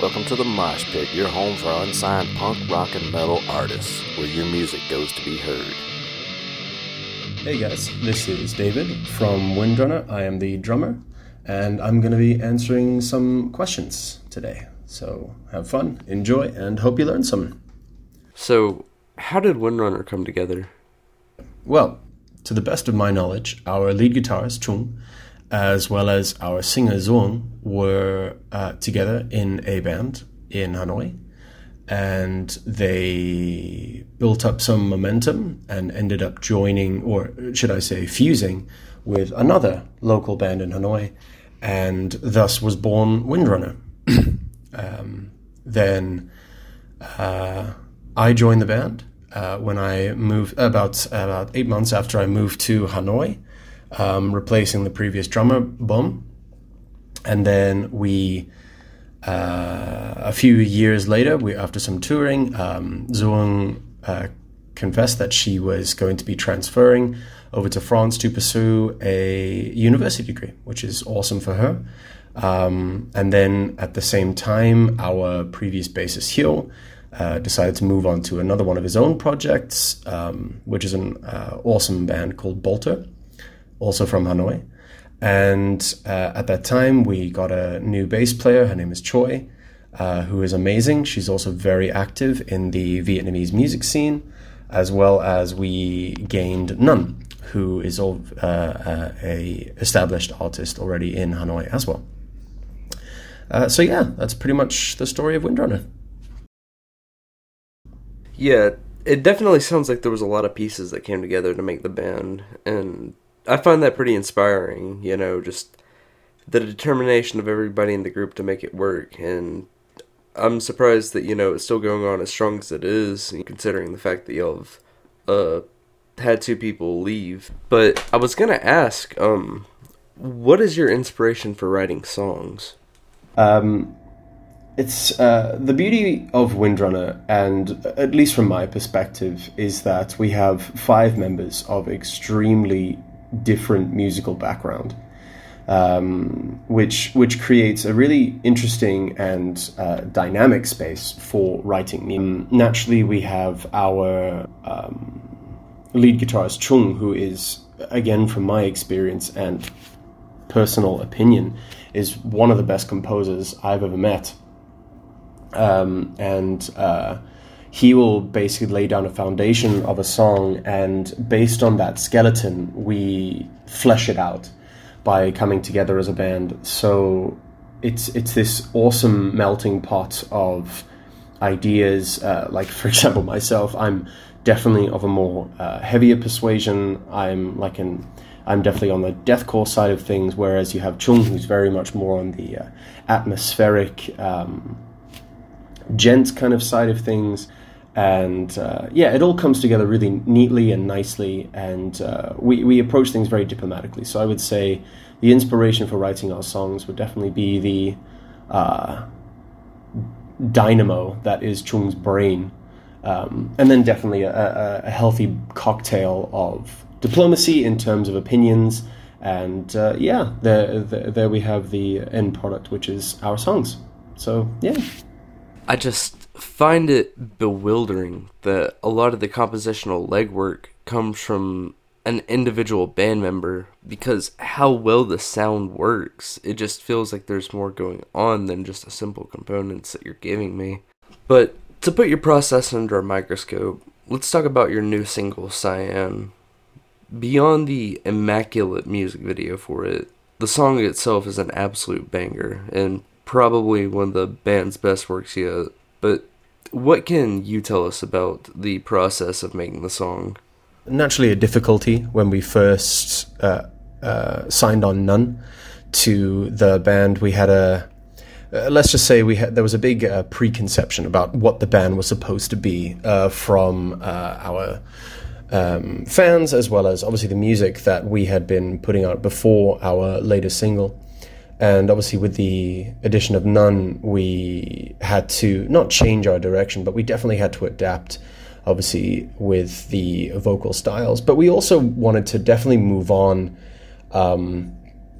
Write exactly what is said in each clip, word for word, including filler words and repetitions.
Welcome to the Mosh Pit, your home for unsigned punk, rock, and metal artists, where your music goes to be heard. Hey guys, this is David from Windrunner. I am the drummer, and I'm going to be answering some questions today. So have fun, enjoy, and hope you learn some. So, how did Windrunner come together? Well, to the best of my knowledge, our lead guitarist, Chung, as well as our singer, Zong, were uh, together in a band in Hanoi. And they built up some momentum and ended up joining, or should I say fusing, with another local band in Hanoi. And thus was born Windrunner. um, then uh, I joined the band uh, when I moved, about, about eight months after I moved to Hanoi. Um, replacing the previous drummer, Bum. And then we, uh, a few years later, we after some touring, um, Zhuang uh, confessed that she was going to be transferring over to France to pursue a university degree, which is awesome for her. Um, and then at the same time, our previous bassist, Hyo, uh, decided to move on to another one of his own projects, um, which is an uh, awesome band called Bolter, also from Hanoi. And uh, at that time, we got a new bass player. Her name is Choi, uh, who is amazing. She's also very active in the Vietnamese music scene, as well as we gained Nun, who is all, uh, uh, a established artist already in Hanoi as well. Uh, so yeah, that's pretty much the story of Windrunner. Yeah, it definitely sounds like there was a lot of pieces that came together to make the band, and I find that pretty inspiring, you know, just the determination of everybody in the group to make it work. And I'm surprised that, you know, it's still going on as strong as it is, considering the fact that y'all have uh, had two people leave. But I was going to ask, um, what is your inspiration for writing songs? Um, it's uh, the beauty of Windrunner, and at least from my perspective, is that we have five members of extremely different musical background, um, which which creates a really interesting and uh, dynamic space for writing. Um, naturally, we have our um, lead guitarist Chung, who is, again, from my experience and personal opinion, is one of the best composers I've ever met. Um, and uh, he will basically lay down a foundation of a song, and based on that skeleton, we flesh it out by coming together as a band. So it's it's this awesome melting pot of ideas. Uh, like, for example, myself, I'm definitely of a more uh, heavier persuasion. I'm like an I'm definitely on the deathcore side of things, whereas you have Chung, who's very much more on the uh, atmospheric, um, gent kind of side of things. And uh, yeah, it all comes together really neatly and nicely, and uh, we, we approach things very diplomatically. So I would say the inspiration for writing our songs would definitely be the uh, dynamo that is Chung's brain, um, and then definitely a, a, a healthy cocktail of diplomacy in terms of opinions. And uh, yeah, there, there, there we have the end product, which is our songs. So yeah. I just find it bewildering that a lot of the compositional legwork comes from an individual band member, because how well the sound works, it just feels like there's more going on than just the simple components that you're giving me. But to put your process under a microscope, let's talk about your new single, Cyan. Beyond the immaculate music video for it, the song itself is an absolute banger, and probably one of the band's best works yet. But what can you tell us about the process of making the song? Naturally, a difficulty when we first uh, uh, signed on Nun to the band. We had a, uh, let's just say we had there was a big uh, preconception about what the band was supposed to be uh, from uh, our um, fans, as well as obviously the music that we had been putting out before our latest single. And obviously with the addition of Nun, we had to not change our direction, but we definitely had to adapt, obviously, with the vocal styles. But we also wanted to definitely move on um,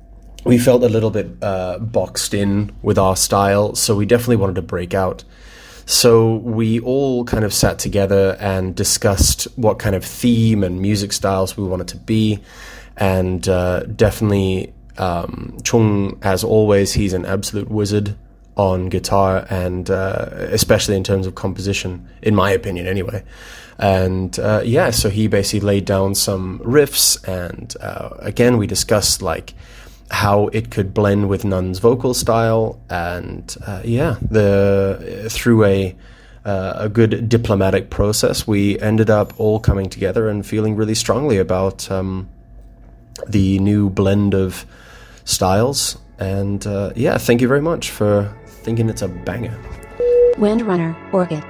we felt a little bit uh, boxed in with our style, so we definitely wanted to break out. So we all kind of sat together and discussed what kind of theme and music styles we wanted to be. And uh, definitely, um, Chung, as always, he's an absolute wizard on guitar, and uh, especially in terms of composition, in my opinion anyway. And uh, yeah, so he basically laid down some riffs, and uh, again, we discussed like how it could blend with Nun's vocal style, and uh, yeah, the through a uh, a good diplomatic process, we ended up all coming together and feeling really strongly about um, the new blend of styles. And uh, yeah, thank you very much for thinking it's a banger. Windrunner, Orchid.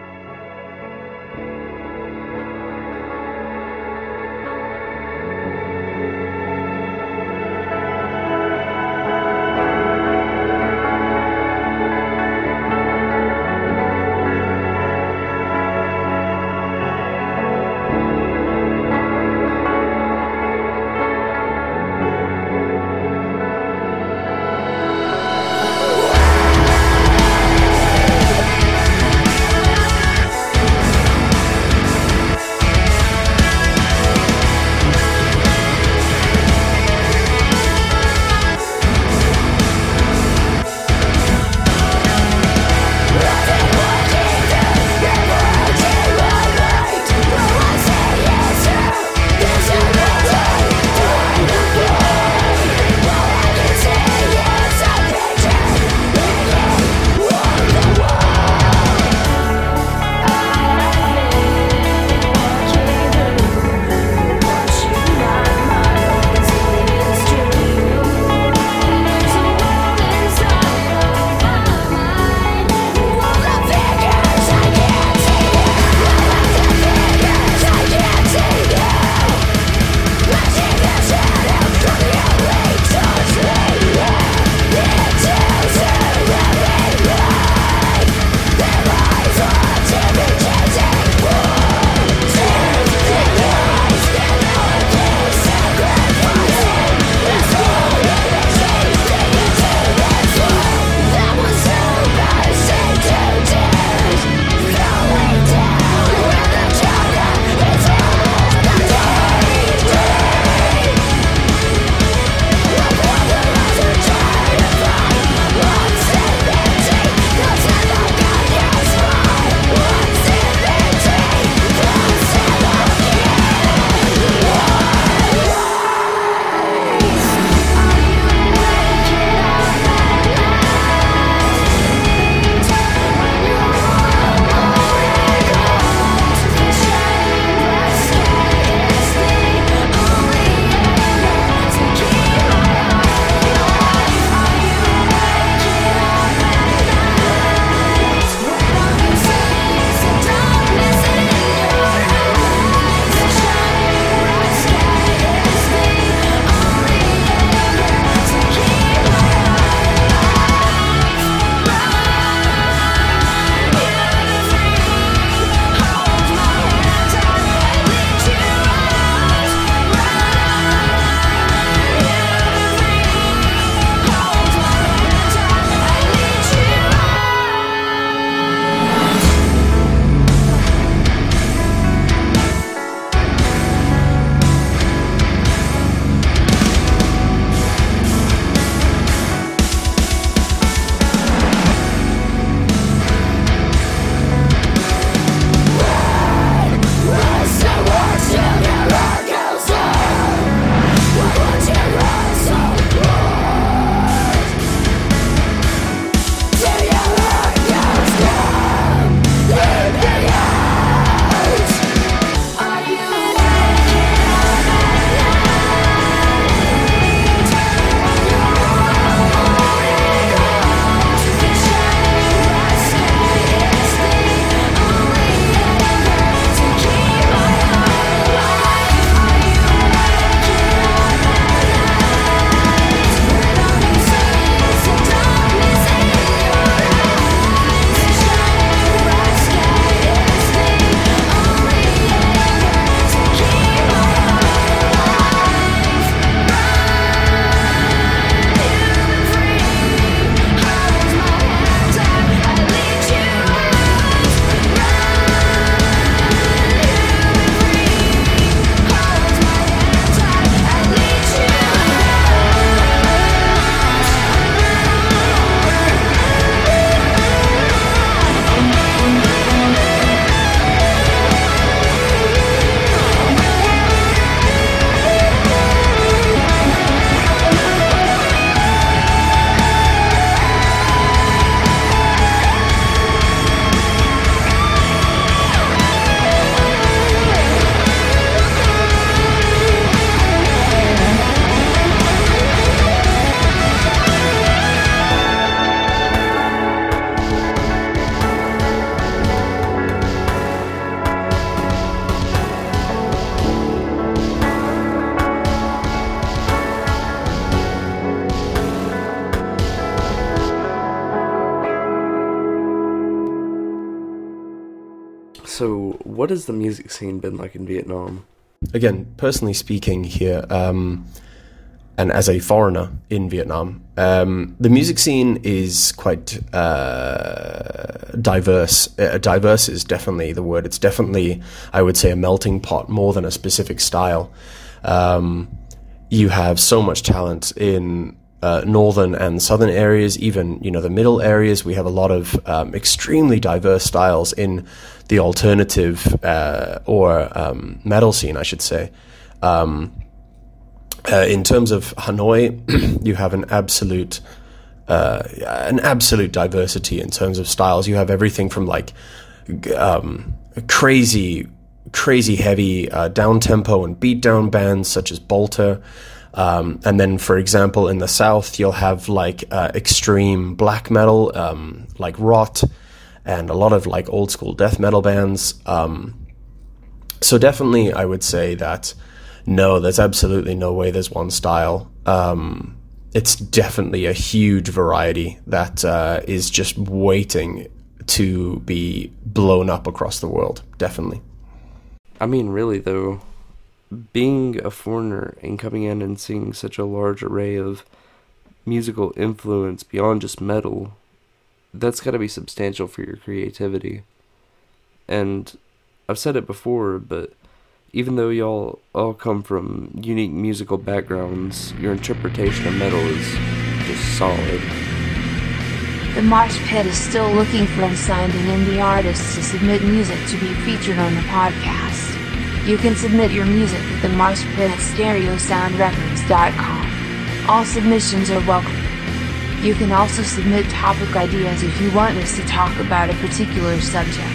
So, what has the music scene been like in Vietnam? Again, personally speaking here, um, and as a foreigner in Vietnam, um, the music scene is quite uh, diverse. Uh, diverse is definitely the word. It's definitely, I would say, a melting pot more than a specific style. Um, you have so much talent in uh, northern and southern areas, even, you know, the middle areas. We have a lot of um, extremely diverse styles in the alternative uh, or um, metal scene, I should say. Um, Uh, in terms of Hanoi, you have an absolute, uh, an absolute diversity in terms of styles. You have everything from like um, crazy, crazy heavy uh, down tempo and beat down bands such as Bolter, um, and then, for example, in the South, you'll have like uh, extreme black metal, um, like Rot, and a lot of like old school death metal bands. Um, so definitely, I would say that. No, there's absolutely no way there's one style. Um, it's definitely a huge variety that uh, is just waiting to be blown up across the world, definitely. I mean, really, though, being a foreigner and coming in and seeing such a large array of musical influence beyond just metal, that's got to be substantial for your creativity. And I've said it before, but even though y'all all come from unique musical backgrounds, your interpretation of metal is just solid. The Marsh Pit is still looking for unsigned and indie artists to submit music to be featured on the podcast. You can submit your music at the Marsh Pit at stereo sound records dot com. All submissions are welcome. You can also submit topic ideas if you want us to talk about a particular subject.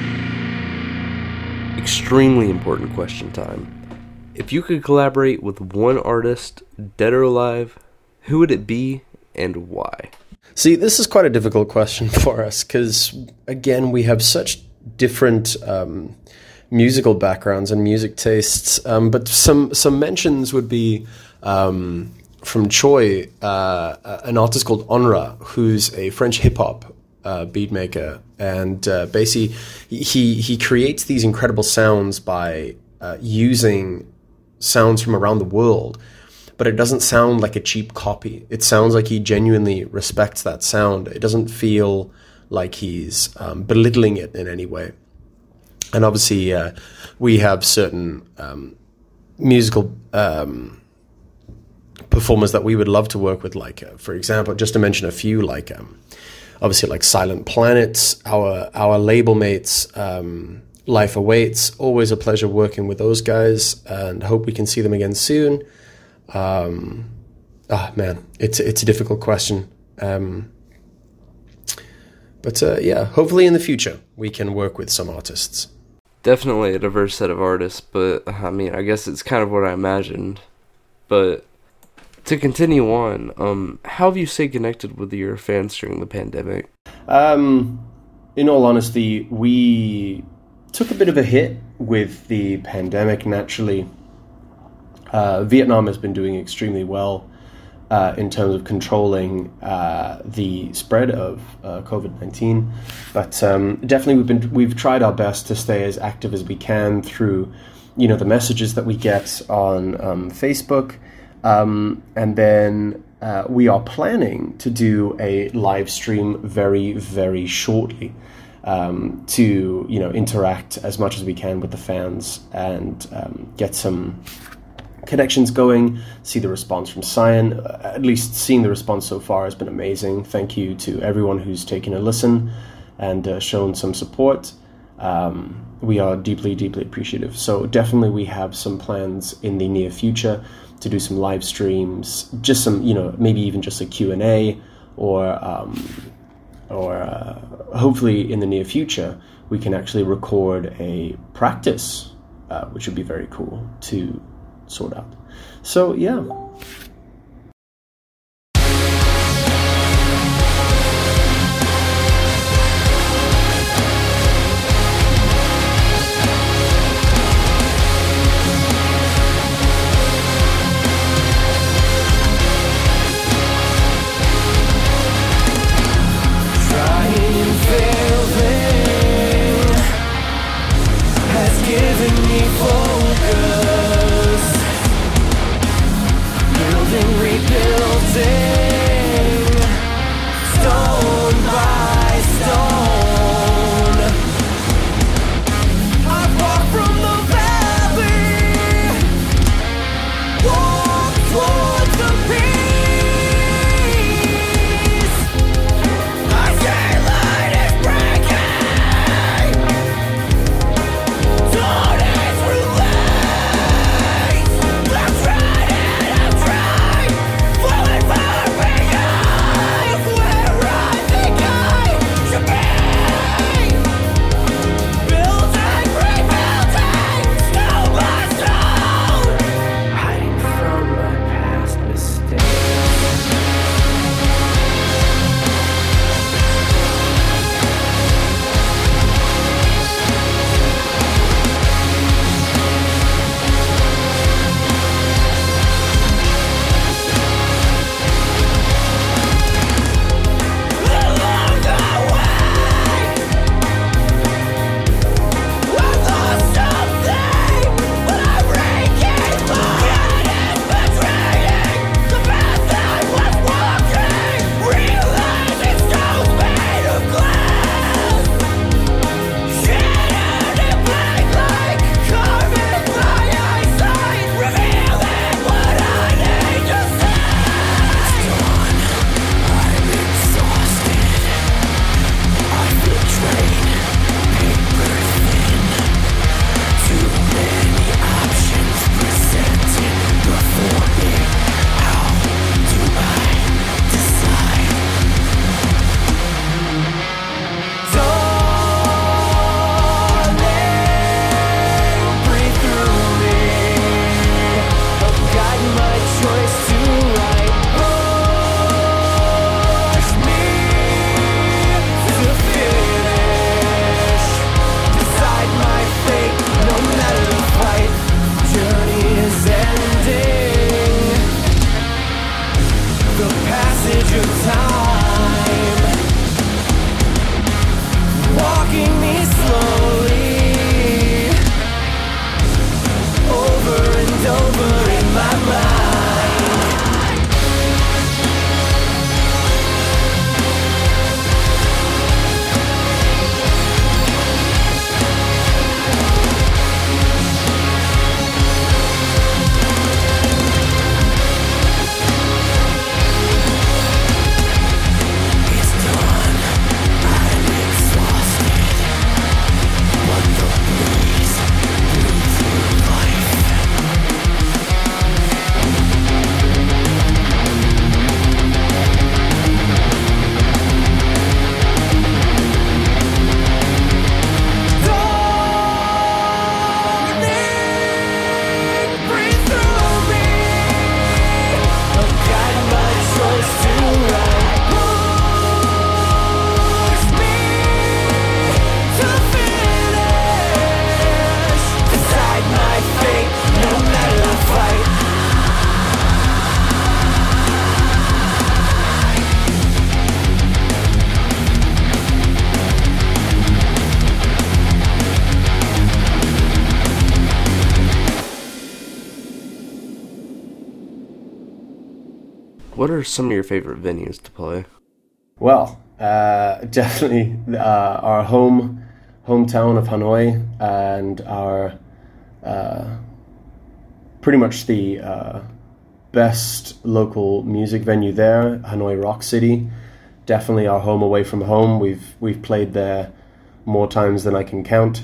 Extremely important question time. If you could collaborate with one artist, dead or alive, who would it be and why? See, this is quite a difficult question for us because, again, we have such different um, musical backgrounds and music tastes. Um, but some some mentions would be um, from Choi, uh, an artist called Onra, who's a French hip-hop Uh, beat maker, and uh, basically he he creates these incredible sounds by uh, using sounds from around the world, but it doesn't sound like a cheap copy. It sounds like he genuinely respects that sound. It doesn't feel like he's um, belittling it in any way. And obviously uh, we have certain um, musical um, performers that we would love to work with, like uh, for example, just to mention a few, like um, obviously, like Silent Planets, our our label mates, um, Life Awaits. Always a pleasure working with those guys, and hope we can see them again soon. Um, ah, man, it's it's a difficult question, um, but uh, yeah, hopefully in the future we can work with some artists. Definitely a diverse set of artists, but I mean, I guess it's kind of what I imagined. But to continue on, um, how have you stayed connected with your fans during the pandemic? Um, in all honesty, we took a bit of a hit with the pandemic, naturally. Uh, Vietnam has been doing extremely well uh, in terms of controlling uh, the spread of uh, covid nineteen. But um, definitely we've been we've tried our best to stay as active as we can through, you know, the messages that we get on um, Facebook. Um, and then uh, we are planning to do a live stream very, very shortly um, to, you know, interact as much as we can with the fans and um, get some connections going, see the response from Cyan. Uh, at least seeing the response so far has been amazing. Thank you to everyone who's taken a listen and uh, shown some support. Um, we are deeply, deeply appreciative. So definitely we have some plans in the near future to do some live streams, just some, you know, maybe even just a Q and A, or um, or uh, hopefully in the near future we can actually record a practice, uh, which would be very cool to sort out. So yeah. what are some of your favorite venues to play? Well, uh, definitely uh, our home hometown of Hanoi and our uh, pretty much the uh, best local music venue there, Hanoi Rock City. Definitely our home away from home. We've we've played there more times than I can count.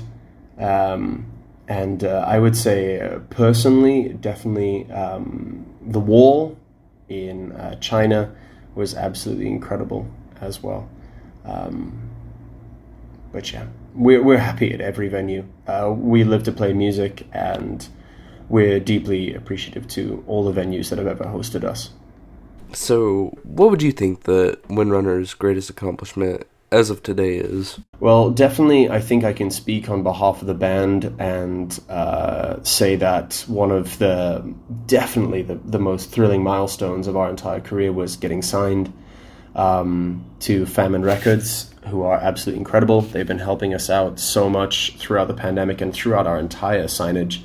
Um, and uh, I would say uh, personally, definitely um, The Wall in uh, China was absolutely incredible as well. Um, but yeah, we're, we're happy at every venue. Uh, we live to play music, and we're deeply appreciative to all the venues that have ever hosted us. So, what would you think the Windrunner's greatest accomplishment as of today is? Well, definitely, I think I can speak on behalf of the band and uh, say that one of the, definitely the, the most thrilling milestones of our entire career was getting signed um, to Famine Records, who are absolutely incredible. They've been helping us out so much throughout the pandemic and throughout our entire signage.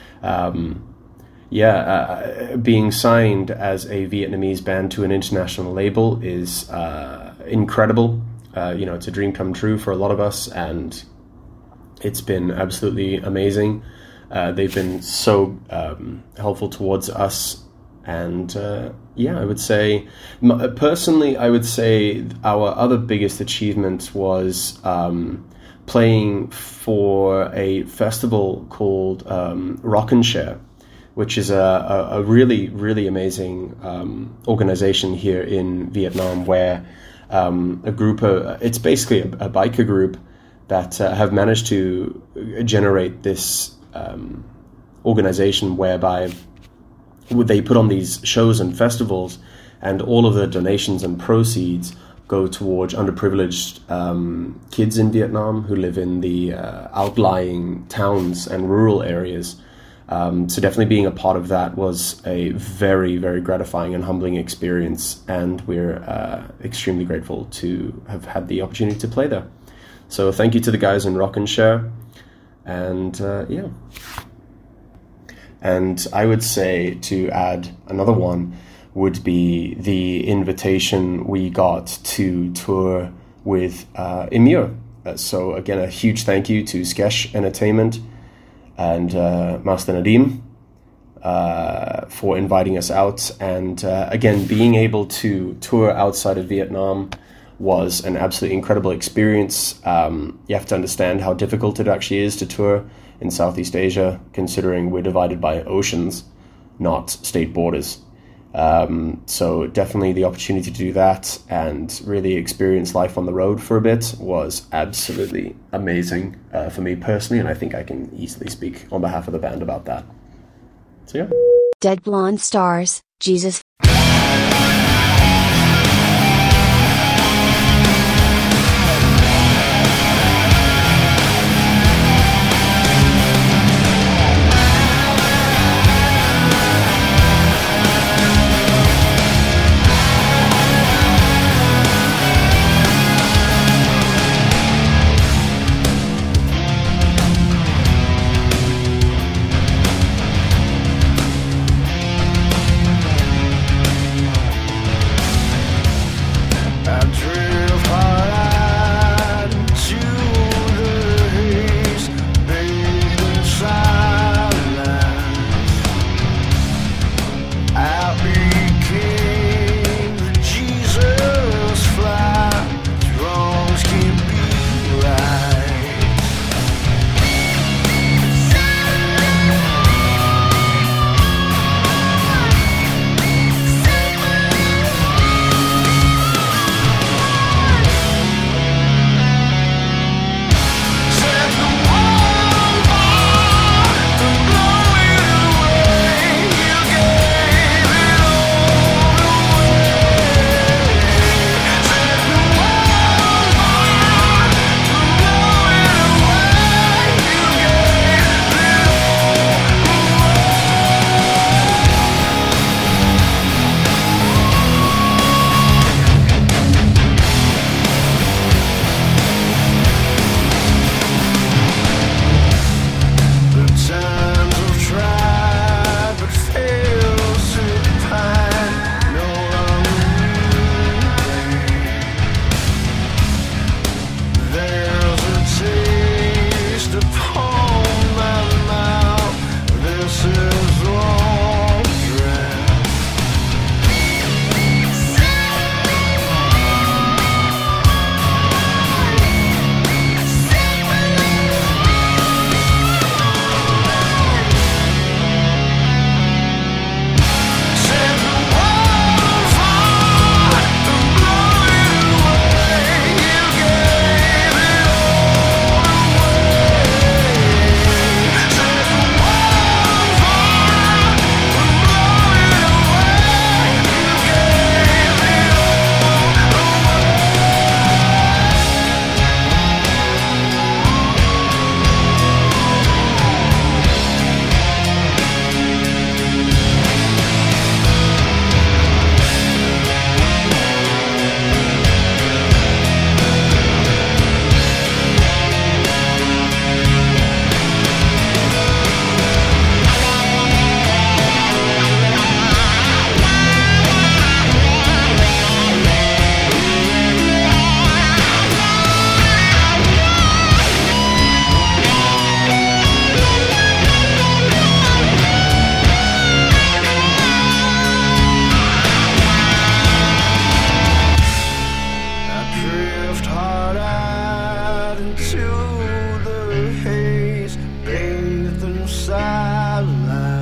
Um, yeah, uh, being signed as a Vietnamese band to an international label is uh, incredible. Uh, you know, it's a dream come true for a lot of us, and it's been absolutely amazing. Uh, they've been so um, helpful towards us, and uh, yeah, I would say, personally, I would say our other biggest achievement was um, playing for a festival called um, Rock and Share, which is a, a, a really, really amazing um, organization here in Vietnam, where um, a group of, it's basically a, a biker group that uh, have managed to generate this um, organization whereby they put on these shows and festivals, and all of the donations and proceeds go towards underprivileged um, kids in Vietnam who live in the uh, outlying towns and rural areas. Um, so definitely being a part of that was a very, very gratifying and humbling experience, and we're uh, extremely grateful to have had the opportunity to play there. So thank you to the guys in Rock and Share, and uh, yeah. And I would say, to add another one, would be the invitation we got to tour with uh, Emmure. Uh, so again, a huge thank you to Skesh Entertainment and uh, Master Nadim uh, for inviting us out. And uh, again, being able to tour outside of Vietnam was an absolutely incredible experience. Um, you have to understand how difficult it actually is to tour in Southeast Asia, considering we're divided by oceans, not state borders. Um, so definitely the opportunity to do that and really experience life on the road for a bit was absolutely amazing uh, for me personally, and I think I can easily speak on behalf of the band about that. So yeah. Dead Blonde Stars, Jesus. drift hard out into the haze, bathed in silence.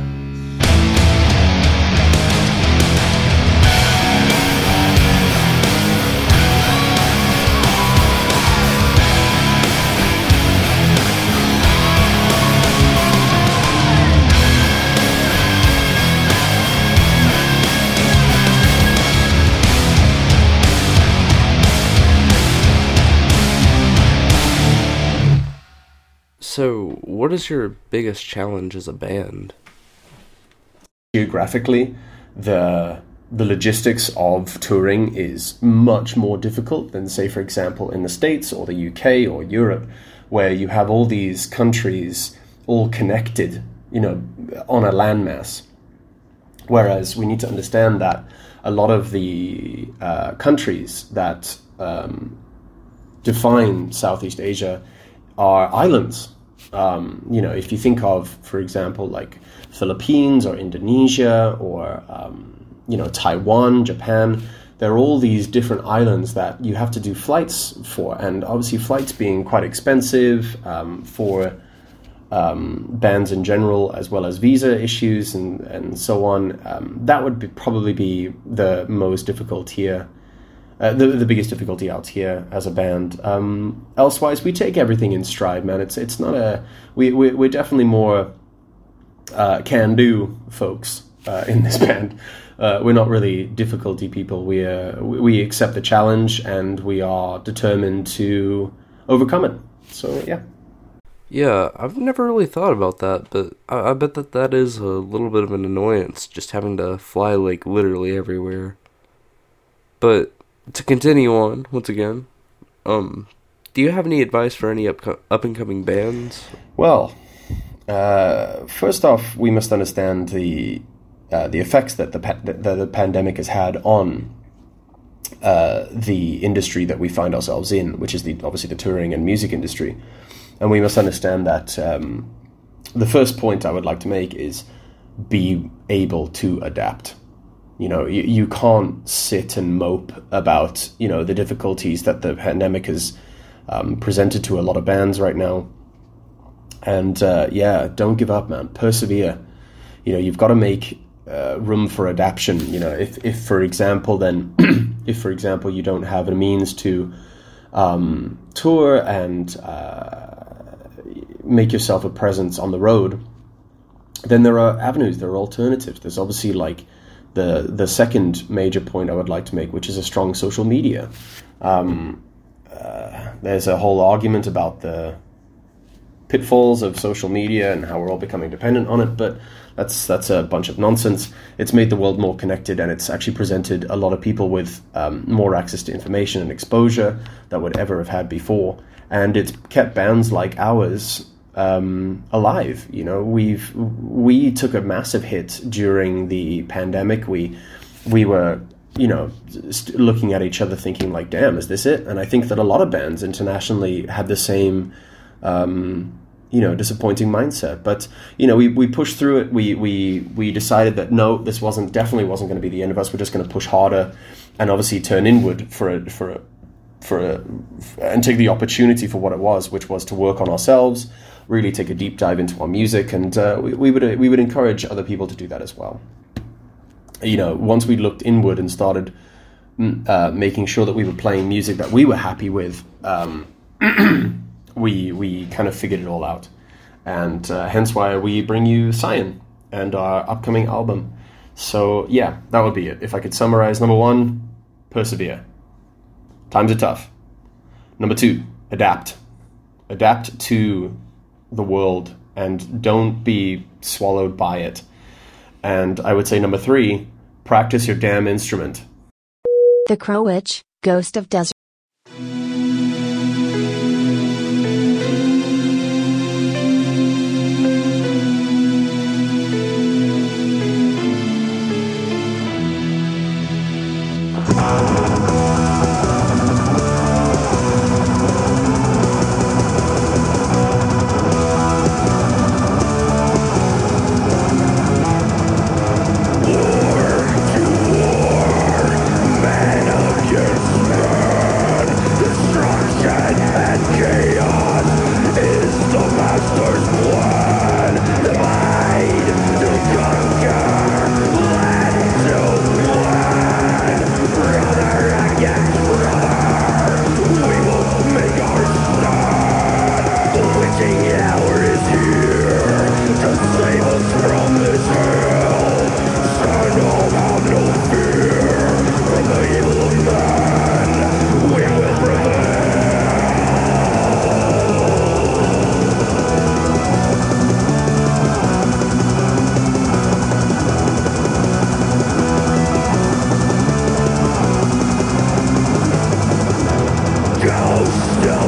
So, what is your biggest challenge as a band? Geographically, the the logistics of touring is much more difficult than, say, for example, in the States or the U K or Europe, where you have all these countries all connected, you know, on a landmass. Whereas we need to understand that a lot of the uh, countries that um, define Southeast Asia are islands. Um, you know, if you think of, for example, like Philippines or Indonesia or, um, you know, Taiwan, Japan, there are all these different islands that you have to do flights for. And obviously flights being quite expensive um, for um, bands in general, as well as visa issues and, and so on. Um, that would be, probably be the most difficult here. Uh, the the biggest difficulty out here as a band. Um, elsewise, we take everything in stride, man. It's it's not a we we we're definitely more uh, can do folks uh, in this band. Uh, we're not really difficulty people. We uh, we accept the challenge and we are determined to overcome it. So yeah. Yeah, I've never really thought about that, but I, I bet that that is a little bit of an annoyance, just having to fly like literally everywhere. But to continue on, once again, um, do you have any advice for any up up and coming bands? Well, uh, first off, we must understand the uh, the effects that the pa- that the pandemic has had on uh, the industry that we find ourselves in, which is the obviously the touring and music industry, and we must understand that um, the first point I would like to make is be able to adapt. You know, you, you can't sit and mope about, you know, the difficulties that the pandemic has um, presented to a lot of bands right now. And uh, yeah, don't give up, man. Persevere. You know, you've got to make uh, room for adaptation. You know, if, if for example, then, if for example, you don't have a means to um, tour and uh, make yourself a presence on the road, then there are avenues, there are alternatives. There's obviously like the the second major point I would like to make, which is a strong social media. Um, uh, there's a whole argument about the pitfalls of social media and how we're all becoming dependent on it, but that's that's a bunch of nonsense. It's made the world more connected, and it's actually presented a lot of people with um, more access to information and exposure that would ever have had before, and it's kept bands like ours um, alive. You know, we've we took a massive hit during the pandemic. We we were, you know, st- looking at each other thinking like, damn, is this it? And I think that a lot of bands internationally had the same, um, you know, disappointing mindset. But, you know, we, we pushed through it. We, we, we decided that, no, this wasn't, definitely wasn't going to be the end of us. We're just going to push harder and obviously turn inward for a, for a, for a, and take the opportunity for what it was, which was to work on ourselves, really take a deep dive into our music. And uh, we, we would, we would encourage other people to do that as well. You know, once we looked inward and started uh, making sure that we were playing music that we were happy with, um, we we kind of figured it all out. And uh, hence why we bring you Cyan and our upcoming album. So yeah, that would be it. If I could summarize, number one, persevere. Times are tough. Number two, adapt. Adapt to the world and don't be swallowed by it. And I would say number three, practice your damn instrument. The Crow Witch, Ghost of Desert. Man of your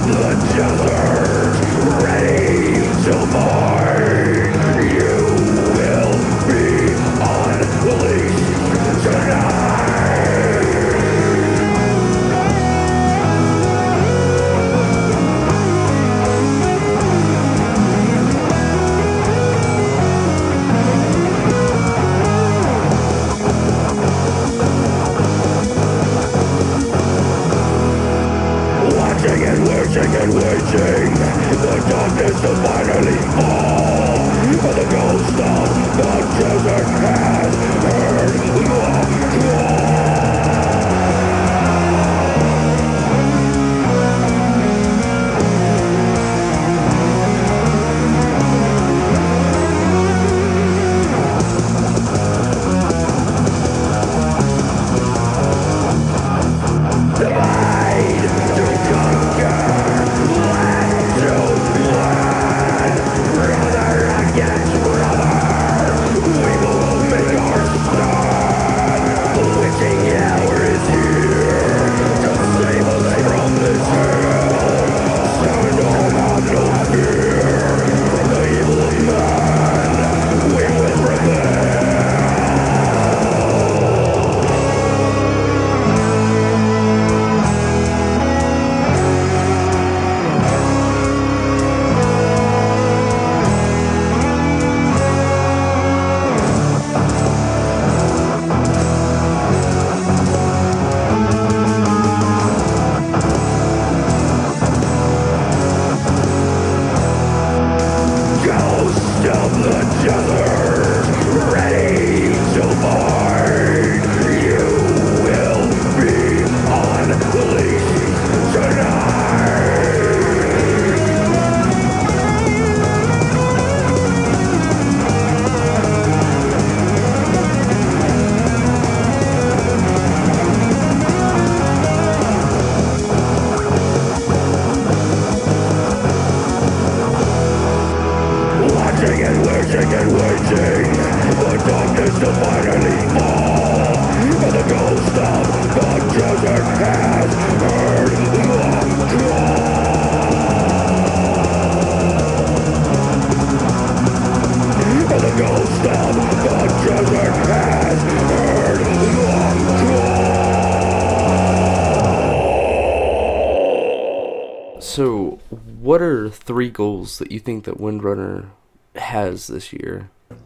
So, what are three goals that you think that Windrunner has this year?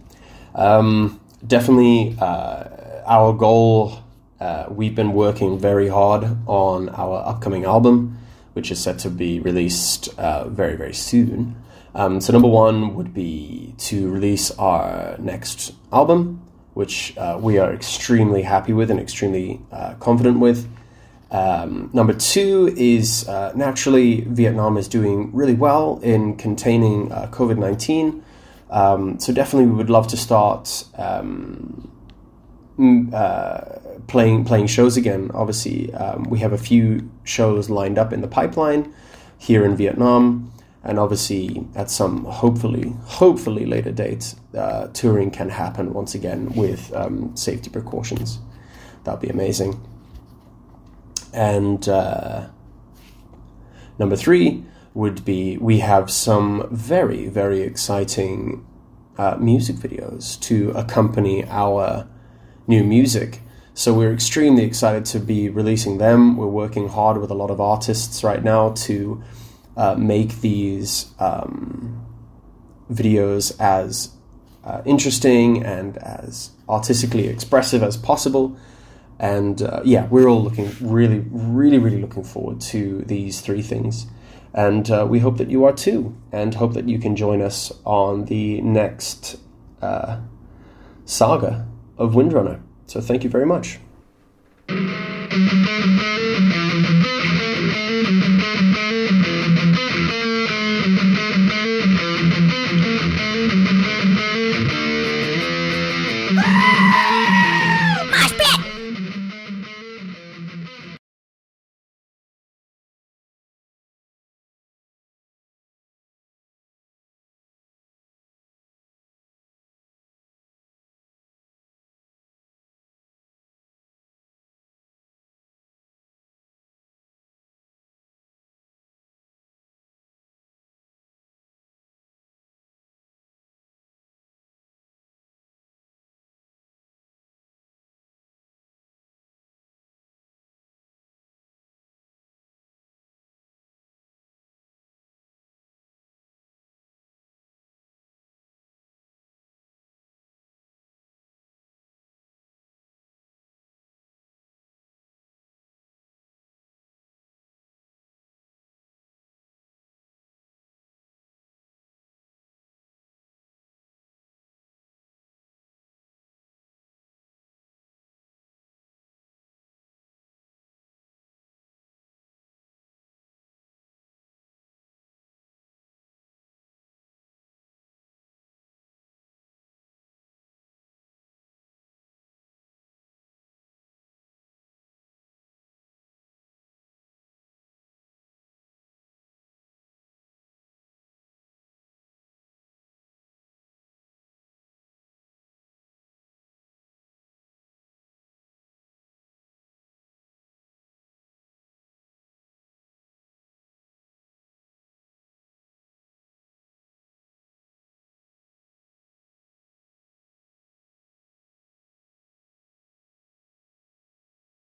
Um, definitely uh, our goal, uh, we've been working very hard on our upcoming album, which is set to be released uh, very, very soon. Um, so number one would be to release our next album, which uh, we are extremely happy with and extremely uh, confident with. Um, number two is uh, naturally Vietnam is doing really well in containing uh, covid nineteen. Um, so definitely we would love to start um, uh, playing playing shows again. Obviously, um, we have a few shows lined up in the pipeline here in Vietnam. And obviously, at some hopefully, hopefully later date, uh, touring can happen once again with um, safety precautions. That'd be amazing. And uh, number three would be we have some very, very exciting uh, music videos to accompany our new music. So we're extremely excited to be releasing them. We're working hard with a lot of artists right now to Uh, make these um, videos as uh, interesting and as artistically expressive as possible. And uh, yeah, we're all looking really, really, really looking forward to these three things. And uh, we hope that you are too, and hope that you can join us on the next uh, saga of Windrunner. So thank you very much.